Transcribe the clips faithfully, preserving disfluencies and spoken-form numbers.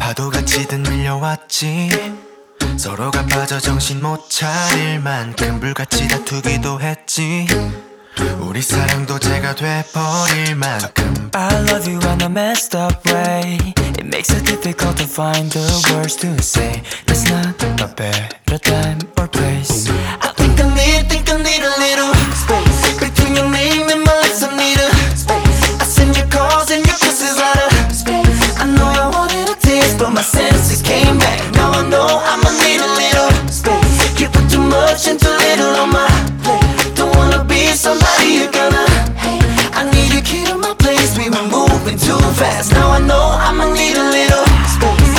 파도같이 든 밀려왔지. 서로가 빠져 정신 못 차릴 만큼 불같이 다투기도 했지. 우리 사랑도 죄가 돼버릴 만큼. I love you in a messed up way. It makes it difficult to find the words to say. There's not a better time or place. I think I need, think I need a little space between your name and my lips. I need a space. I send your calls and your kisses out of space. I know I wanted a taste, but my senses came back. Now I know I'ma need a little space. You put too much and too little on my plate. Don't wanna be somebody you're gonna hate. I need you key to my place. We were moving too fast. Now I know I'ma need a little space.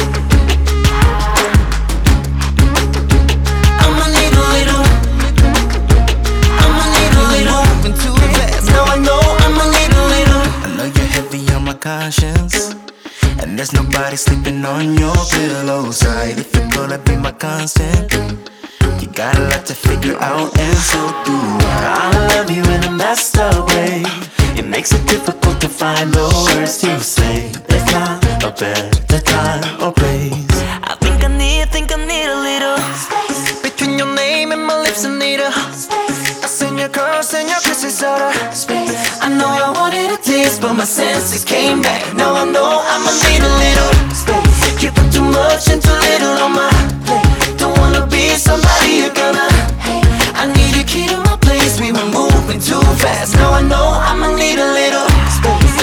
I'ma need a little. I'ma need a little. Moving too fast. Now I know I'ma need a little. I know you're heavy on my conscience, and there's nobody sleeping on your pillow side. If you're gonna be my constant, you got a lot to figure out, and so do I. I love you in a messed up way. It makes it difficult to find the words to say. There's not a better time or place. I think I need, think I need a little space between your name and my lips. I need a space. I send your calls and your kisses out of space. I know I wanted a taste, but my senses came back. Now I know I'ma need a little space. You put too much and too little on my plate. Don't wanna be somebody you're gonna hate. I need you key to my place. We were moving too fast. Now I know I'ma need a little space.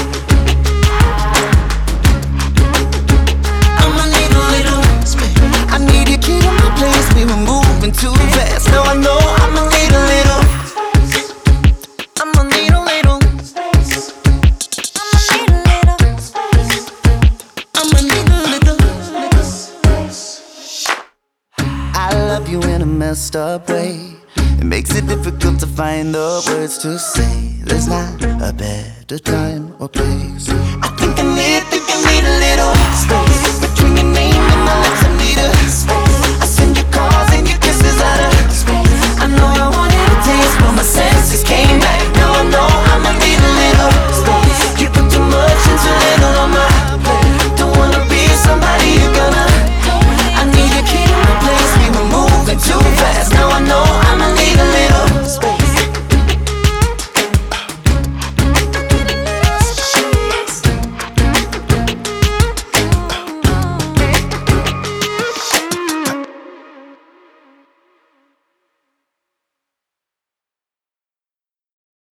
I'ma need a little space. I need you key to my place. We were moving too fast. Now I know I'ma need a little. I'ma need a little space. I'ma need a little space. I'ma need a little, little space. I love you in a messed up way. It makes it difficult to find the words to say. There's not a better time or place.